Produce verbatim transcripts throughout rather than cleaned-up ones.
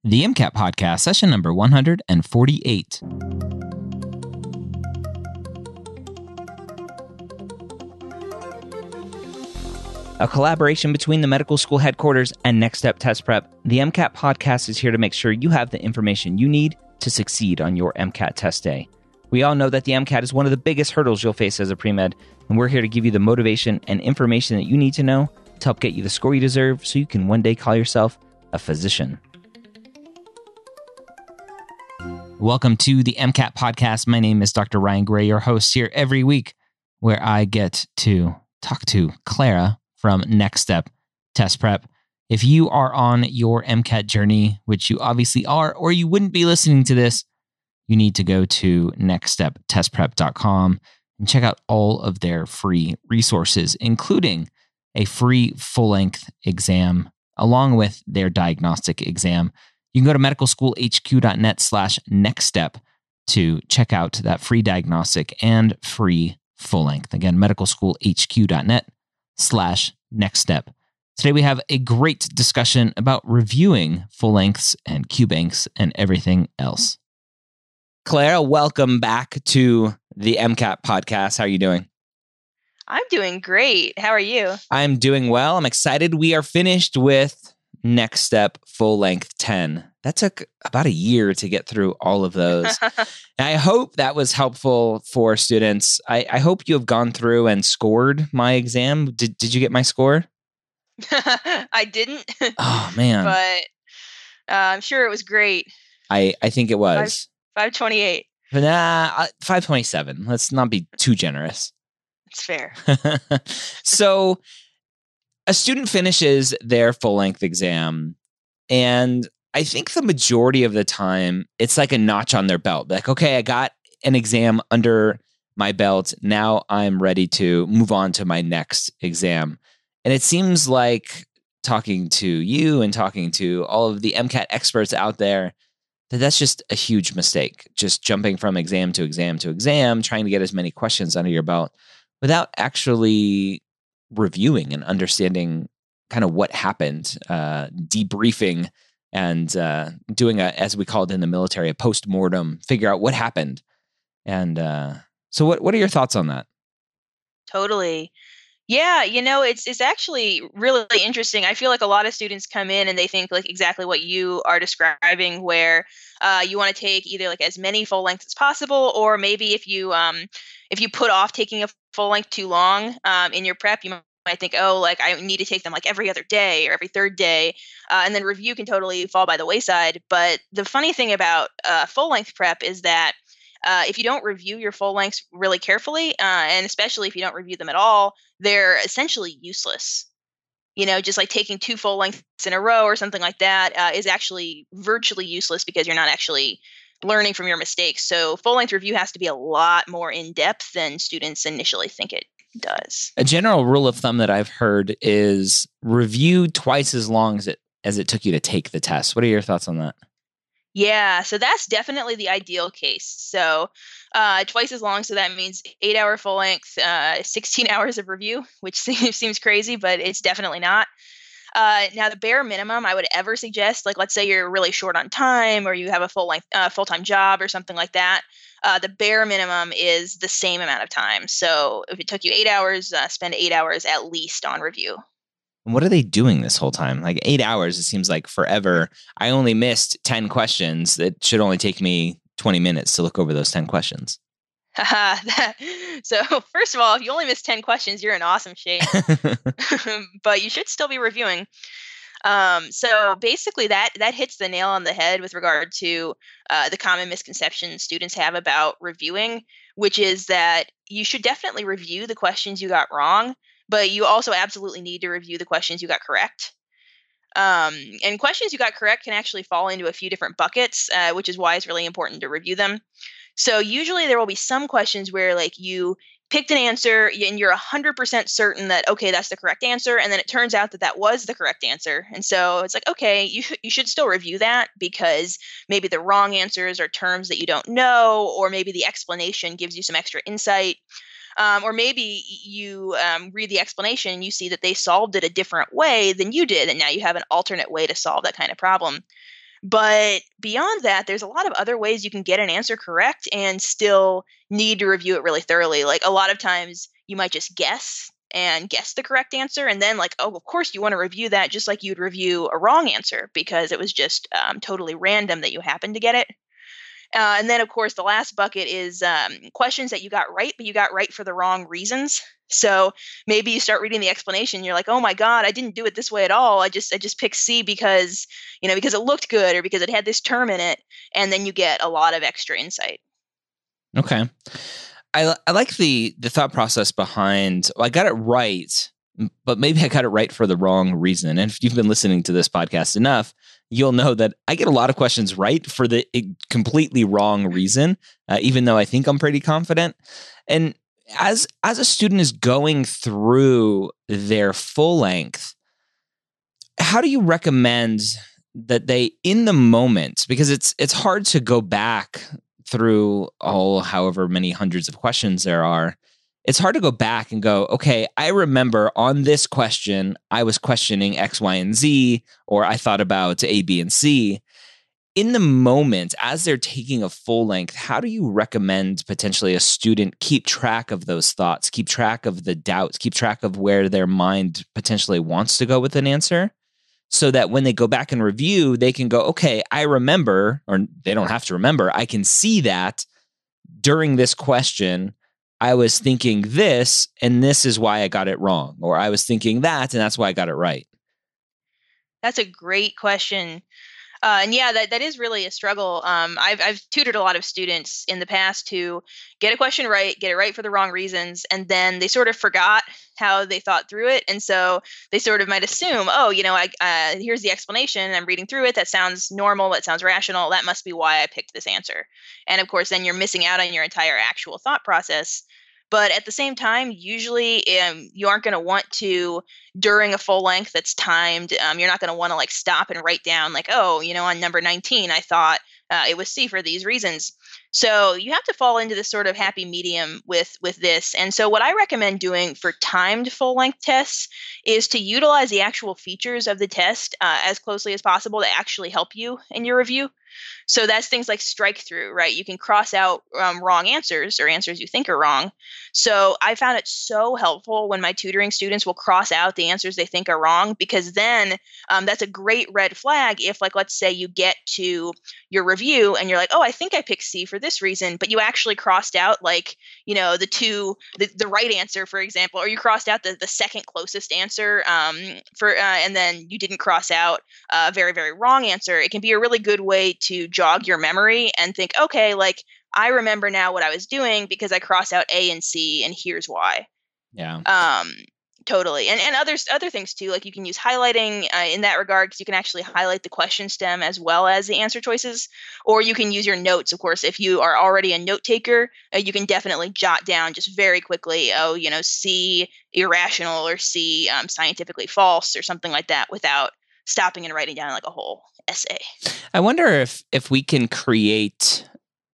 The MCAT Podcast, session number one hundred forty-eight. A collaboration between the medical school headquarters and Next Step Test Prep, the MCAT Podcast is here to make sure you have the information you need to succeed on your MCAT test day. We all know that the MCAT is one of the biggest hurdles you'll face as a pre-med, and we're here to give you the motivation and information that you need to know to help get you the score you deserve so you can one day call yourself a physician. Welcome to the MCAT Podcast. My name is Doctor Ryan Gray, your host here every week, where I get to talk to Clara from Next Step Test Prep. If you are on your MCAT journey, which you obviously are, or you wouldn't be listening to this, you need to go to next step test prep dot com and check out all of their free resources, including a free full-length exam, along with their diagnostic exam. You can go to medicalschoolhq.net slash next step to check out that free diagnostic and free full length. Again, medicalschoolhq.net slash next step. Today we have a great discussion about reviewing full lengths and Q banks and everything else. Clara, welcome back to the MCAT Podcast. How are you doing? I'm doing great. How are you? I'm doing well. I'm excited. We are finished with Next Step Full Length ten. That took about a year to get through all of those. And I hope that was helpful for students. I, I hope you have gone through and scored my exam. Did Did you get my score? I didn't. Oh, man. But uh, I'm sure it was great. I, I think it was. five twenty-eight. But nah, five twenty-seven. Let's not be too generous. It's fair. So a student finishes their full-length exam, and I think the majority of the time, it's like a notch on their belt. Like, okay, I got an exam under my belt. Now I'm ready to move on to my next exam. And it seems like talking to you and talking to all of the MCAT experts out there, that that's just a huge mistake. Just jumping from exam to exam to exam, trying to get as many questions under your belt without actually reviewing and understanding kind of what happened, uh, debriefing and uh, doing a, as we call it in the military, a post-mortem, figure out what happened. And uh, so what, what are your thoughts on that? Totally. Yeah, you know, it's it's actually really interesting. I feel like a lot of students come in and they think like exactly what you are describing, where uh, you want to take either like as many full lengths as possible, or maybe if you um if you put off taking a full length too long um, in your prep, you might might think, oh, like I need to take them like every other day or every third day. Uh, and then review can totally fall by the wayside. But the funny thing about uh, full length prep is that uh, if you don't review your full lengths really carefully, uh, and especially if you don't review them at all, they're essentially useless. You know, just like taking two full lengths in a row or something like that uh, is actually virtually useless because you're not actually learning from your mistakes. So full length review has to be a lot more in depth than students initially think it does. A general rule of thumb that I've heard is review twice as long as it as it took you to take the test. What are your thoughts on that? Yeah, so that's definitely the ideal case. So uh, twice as long, so that means eight hour full length, uh, sixteen hours of review, which seems, seems crazy, but it's definitely not. Uh, now, the bare minimum I would ever suggest, like let's say you're really short on time or you have a full length, uh, full-time job or something like that, uh, the bare minimum is the same amount of time. So if it took you eight hours, uh, spend eight hours at least on review. And what are they doing this whole time? Like eight hours, it seems like forever. I only missed ten questions. It should only take me twenty minutes to look over those ten questions. So first of all, if you only miss ten questions, you're in awesome shape. But you should still be reviewing. Um, so basically that that hits the nail on the head with regard to uh, the common misconceptions students have about reviewing, which is that you should definitely review the questions you got wrong, but you also absolutely need to review the questions you got correct. Um, and questions you got correct can actually fall into a few different buckets, uh, which is why it's really important to review them. So usually there will be some questions where like you picked an answer and you're one hundred percent certain that, okay, that's the correct answer. And then it turns out that that was the correct answer. And so it's like, okay, you, you should still review that because maybe the wrong answers are terms that you don't know, or maybe the explanation gives you some extra insight. Um, or maybe you um, read the explanation and you see that they solved it a different way than you did. And now you have an alternate way to solve that kind of problem. But beyond that, there's a lot of other ways you can get an answer correct and still need to review it really thoroughly. Like a lot of times you might just guess and guess the correct answer. And then like, oh, of course you want to review that just like you'd review a wrong answer because it was just um, totally random that you happened to get it. Uh, and then, of course, the last bucket is um, questions that you got right, but you got right for the wrong reasons. So maybe you start reading the explanation, you're like, "Oh my God, I didn't do it this way at all. I just I just picked C because you know because it looked good or because it had this term in it," and then you get a lot of extra insight. Okay, I I like the the thought process behind. Well, I got it right, but maybe I got it right for the wrong reason. And if you've been listening to this podcast enough, you'll know that I get a lot of questions right for the completely wrong reason, uh, even though I think I'm pretty confident. And as as a student is going through their full length, how do you recommend that they, in the moment, because it's it's hard to go back through all however many hundreds of questions there are. It's hard to go back and go, okay, I remember on this question, I was questioning X, Y, and Z, or I thought about A, B, and C. In the moment, as they're taking a full length, how do you recommend potentially a student keep track of those thoughts, keep track of the doubts, keep track of where their mind potentially wants to go with an answer, so that when they go back and review, they can go, okay, I remember, or they don't have to remember, I can see that during this question, I was thinking this, and this is why I got it wrong. Or I was thinking that, and that's why I got it right. That's a great question. Uh, and yeah, that, that is really a struggle. Um, I've, I've tutored a lot of students in the past who get a question right, get it right for the wrong reasons, and then they sort of forgot how they thought through it. And so they sort of might assume, oh, you know, I, uh, here's the explanation. I'm reading through it. That sounds normal. That sounds rational. That must be why I picked this answer. And of course, then you're missing out on your entire actual thought process. But at the same time, usually um, you aren't going to want to, during a full length that's timed, um, you're not going to want to like stop and write down like, oh, you know, on number nineteen, I thought uh, it was C for these reasons. So you have to fall into this sort of happy medium with with this. And so what I recommend doing for timed full length tests is to utilize the actual features of the test uh, as closely as possible to actually help you in your review. So that's things like strike through, right? You can cross out um, wrong answers or answers you think are wrong. So I found it so helpful when my tutoring students will cross out the answers they think are wrong, because then um, that's a great red flag if, like, let's say you get to your review and you're like, oh, I think I picked C for this reason, but you actually crossed out like, you know, the two, the, the right answer, for example, or you crossed out the, the second closest answer um, for, uh, and then you didn't cross out a very, very wrong answer. It can be a really good way to jog your memory and think, okay, like I remember now what I was doing because I crossed out A and C, and here's why. Yeah. Um, totally. And and others other things too, like you can use highlighting uh, in that regard, because you can actually highlight the question stem as well as the answer choices, or you can use your notes. Of course, if you are already a note taker, uh, you can definitely jot down just very quickly, oh, you know, C irrational or C um, scientifically false or something like that, without stopping and writing down like a whole essay. I wonder if if we can create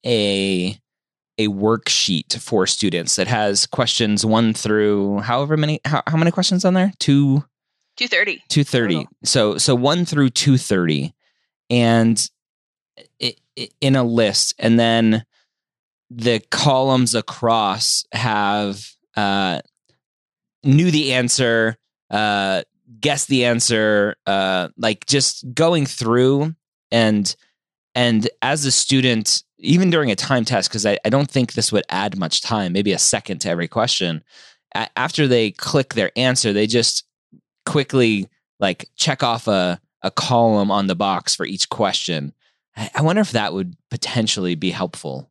a a worksheet for students that has questions one through however many how, how many questions on there? Two two thirty. two thirty. So so one through two thirty, and it, it, in a list, and then the columns across have uh, knew the answer, uh, guess the answer, uh, like just going through and and as a student, even during a time test, because I, I don't think this would add much time, maybe a second to every question. A- after they click their answer, they just quickly like check off a, a column on the box for each question. I, I wonder if that would potentially be helpful.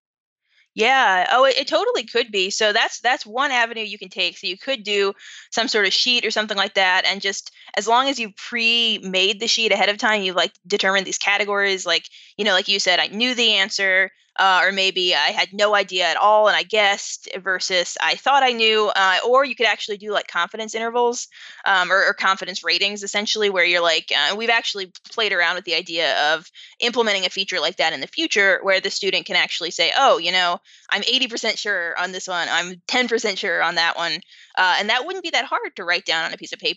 Yeah. Oh, it, it totally could be. So that's that's one avenue you can take. So you could do some sort of sheet or something like that, and just as long as you pre-made the sheet ahead of time, you've like determined these categories. Like, you know, like you said, I knew the answer, uh, or maybe I had no idea at all and I guessed, versus I thought I knew. Uh, or you could actually do like confidence intervals, um, or, or confidence ratings, essentially, where you're like, uh, we've actually played around with the idea of implementing a feature like that in the future, where the student can actually say, oh, you know, I'm eighty percent sure on this one, I'm ten percent sure on that one. Uh, and that wouldn't be that hard to write down on a piece of paper.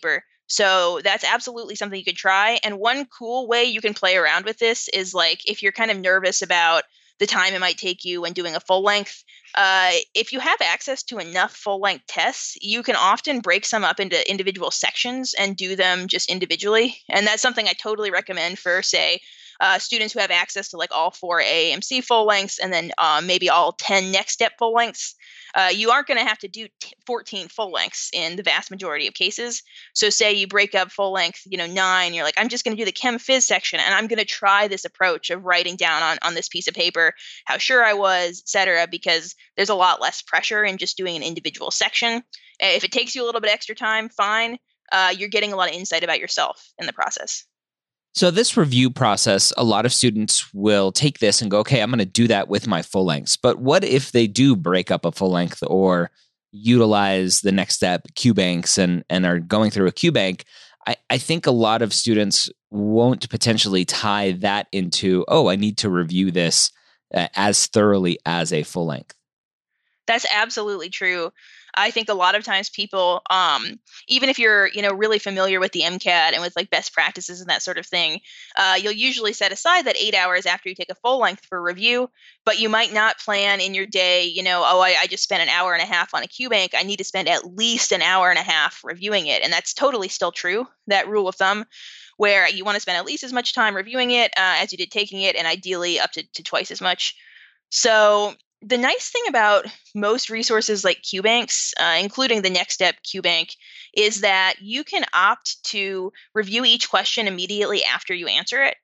So that's absolutely something you could try. And one cool way you can play around with this is like if you're kind of nervous about the time it might take you when doing a full length, uh, if you have access to enough full length tests, you can often break some up into individual sections and do them just individually. And that's something I totally recommend for, say, uh, students who have access to like all four A A M C full lengths and then uh, maybe all ten Next Step full lengths. Uh, you aren't going to have to do t- fourteen full lengths in the vast majority of cases. So say you break up full length, you know, nine, you're like, I'm just going to do the chem phys section and I'm going to try this approach of writing down on, on this piece of paper how sure I was, et cetera, because there's a lot less pressure in just doing an individual section. If it takes you a little bit extra time, fine. Uh, you're getting a lot of insight about yourself in the process. So this review process, a lot of students will take this and go, okay, I'm going to do that with my full lengths. But what if they do break up a full length or utilize the Next Step QBanks and, and are going through a QBank? I, I think a lot of students won't potentially tie that into, oh, I need to review this uh, as thoroughly as a full length. That's absolutely true. I think a lot of times people, um, even if you're, you know, really familiar with the MCAT and with like best practices and that sort of thing, uh, you'll usually set aside that eight hours after you take a full length for review, but you might not plan in your day, you know, oh, I, I just spent an hour and a half on a QBank. I need to spend at least an hour and a half reviewing it. And that's totally still true, that rule of thumb, where you want to spend at least as much time reviewing it uh, as you did taking it, and ideally up to, to twice as much. So the nice thing about most resources like QBanks, uh, including the Next Step QBank, is that you can opt to review each question immediately after you answer it.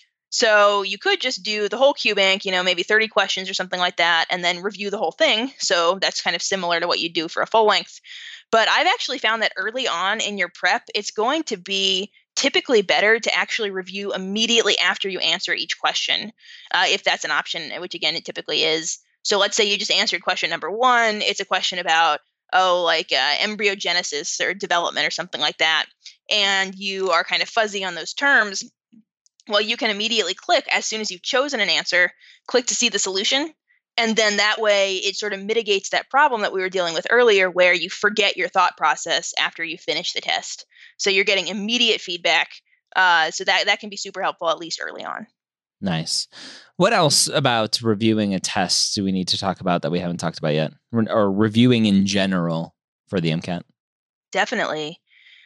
So you could just do the whole QBank, you know, maybe thirty questions or something like that, and then review the whole thing. So that's kind of similar to what you do for a full length. But I've actually found that early on in your prep, it's going to be typically better to actually review immediately after you answer each question, uh, if that's an option, which again, it typically is. So let's say you just answered question number one. It's a question about, oh, like uh, embryogenesis or development or something like that. And you are kind of fuzzy on those terms. Well, you can immediately click as soon as you've chosen an answer, click to see the solution. And then that way it sort of mitigates that problem that we were dealing with earlier where you forget your thought process after you finish the test. So you're getting immediate feedback. Uh, so that, that can be super helpful, at least early on. Nice. What else about reviewing a test do we need to talk about that we haven't talked about yet? Or reviewing in general for the MCAT? Definitely.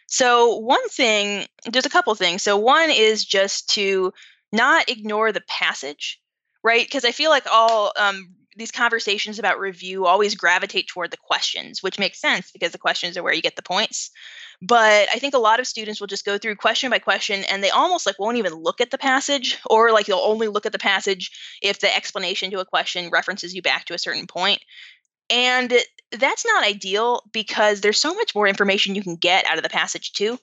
So one thing, there's a couple things. So one is just to not ignore the passage, right? Because I feel like all um, these conversations about review always gravitate toward the questions, which makes sense because the questions are where you get the points. But I think a lot of students will just go through question by question and they almost like won't even look at the passage, or like they'll only look at the passage if the explanation to a question references you back to a certain point. And that's not ideal because there's so much more information you can get out of the passage too.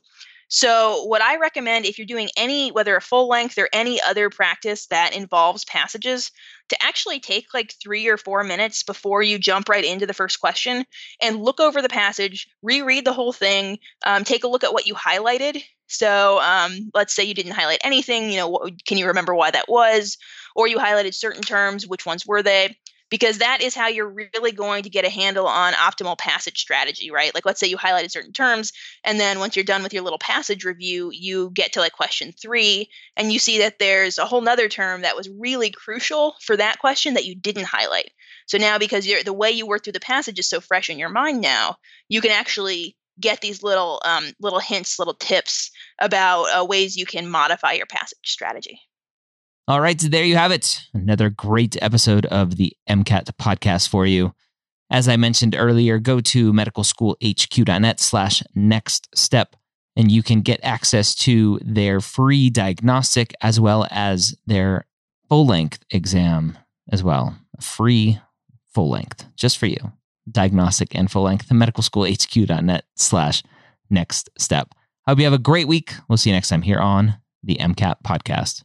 So what I recommend if you're doing any, whether a full length or any other practice that involves passages, to actually take like three or four minutes before you jump right into the first question and look over the passage, reread the whole thing, um, take a look at what you highlighted. So um, let's say you didn't highlight anything, you know, what, can you remember why that was? Or you highlighted certain terms, which ones were they? Because that is how you're really going to get a handle on optimal passage strategy, right? Like let's say you highlighted certain terms, and then once you're done with your little passage review, you get to like question three, and you see that there's a whole nother term that was really crucial for that question that you didn't highlight. So now because you're, the way you work through the passage is so fresh in your mind now, you can actually get these little um, little hints, little tips about uh, ways you can modify your passage strategy. All right, so there you have it. Another great episode of the MCAT podcast for you. As I mentioned earlier, go to medicalschoolhq.net slash next step, and you can get access to their free diagnostic as well as their full-length exam as well. A free full-length, just for you. Diagnostic and full-length, medicalschoolhq.net slash next step. I hope you have a great week. We'll see you next time here on the MCAT podcast.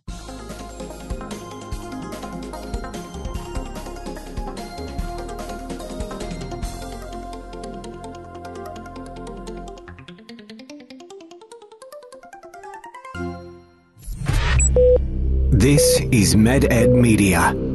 This is MedEd Media.